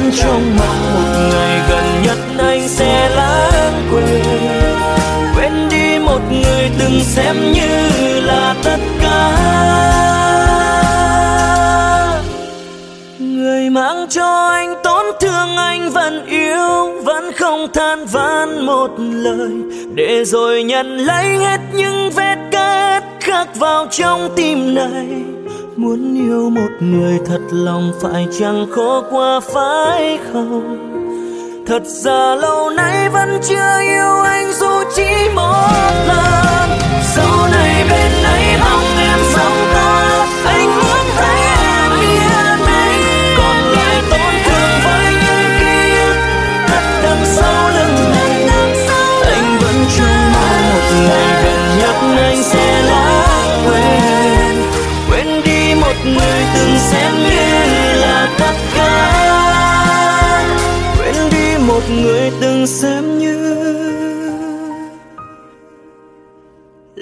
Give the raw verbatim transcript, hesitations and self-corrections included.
vẫn trông mong một ngày gần nhất anh sẽ lãng quên, quên đi một người từng xem như là tất cả. Người mang cho anh tổn thương anh vẫn yêu, vẫn không than vãn một lời, để rồi nhận lấy hết những vết cát khắc vào trong tim này. Muốn yêu một người thật lòng phải chăng khó quá phải không? Thật ra lâu nay vẫn chưa yêu anh dù chỉ một lần. Sau này bên ấy mong em sống tốt, anh muốn thấy em yên anh. Còn lại tổn thương với những ký ức thật đằng sau lưng này. Anh vẫn trông mong một ngày gần nhất anh sẽ lãng quên, quên đi một người từng xem như là tất cả, quên đi một người từng xem như